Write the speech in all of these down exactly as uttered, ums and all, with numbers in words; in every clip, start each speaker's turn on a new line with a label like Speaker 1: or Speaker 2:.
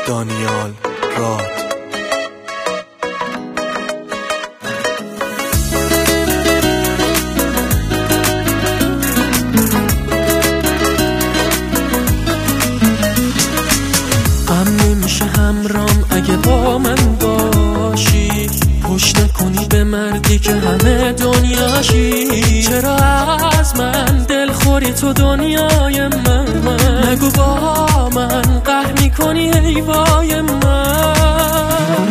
Speaker 1: دانیال راد.
Speaker 2: امن میشه همرام اگه با من باشی، پشت نکنی به مردی که همه دنیاشی. چرا از من دل خوری تو دنیای من؟ نگو با من قهر میکنی ای وای من.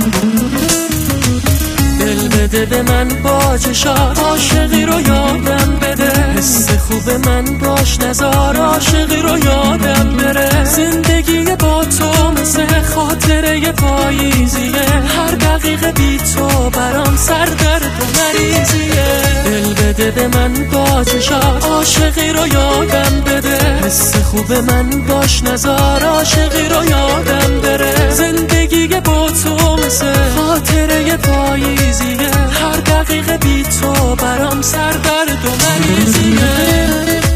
Speaker 2: دل بده به من با چشات، عاشقی رو یادم بده. حس خوب من باش نزار، عاشقی رو یادم بره. زندگی با تو مثل خاطره پاییزیه، هر دقیقه بی تو برام سردرد و مریضیه. دل بده به من با چشات، عاشقی رو یادم بده. حس خوب من باش نزار، عاشقی رو یادم بره. زندگی با تو مثل خاطره پاییزیه، هر دقیقه بی تو برام سردرد و مریضیه.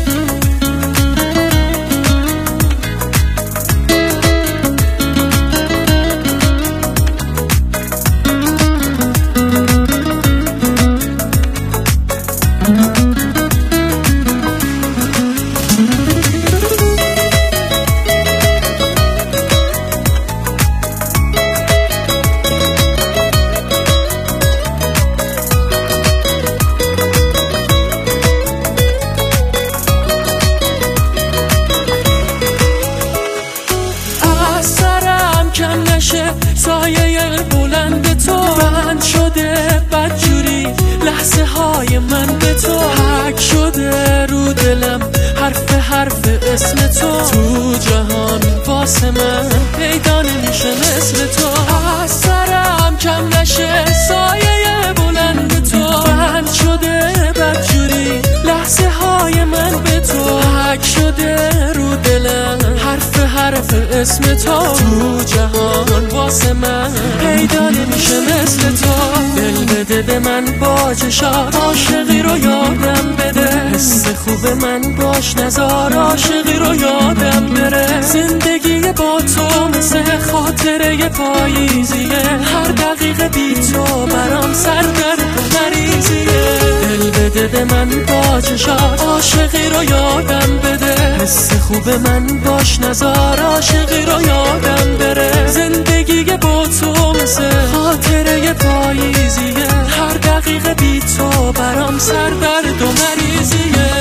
Speaker 2: کم نشه سایه بلند تو، بند شده بدجوری لحظه های من به تو. حک شده رو دلم حرف حرف اسم تو، تو جهان واسه من پیدا نمیشه مثل تو. از سرم کم نشه سایه بلند تو، بند شده بدجوری لحظه های من به تو. حک شده رو دلم حرف حرف اسم تو، تو جهان واسه من پیدا نمیشه مثل تو. دل بده به من با چشات، عاشقی رو یادم بده. حس خوب من باش نزار، عاشقی رو یادم بره. زندگی با تو مثل خاطره پاییزیه، هر دقیقه بی تو برام سردرد و مریضیه. دل بده به من با چشات، عاشقی رو یادم بده. حس خوب من باش نزار، عاشقی رو یادم بره. زندگی با تو مثل خاطره پاییزیه، هر دقیقه بی تو برام سردرد و مریضیه.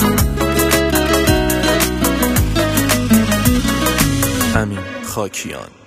Speaker 1: امین خاکیان.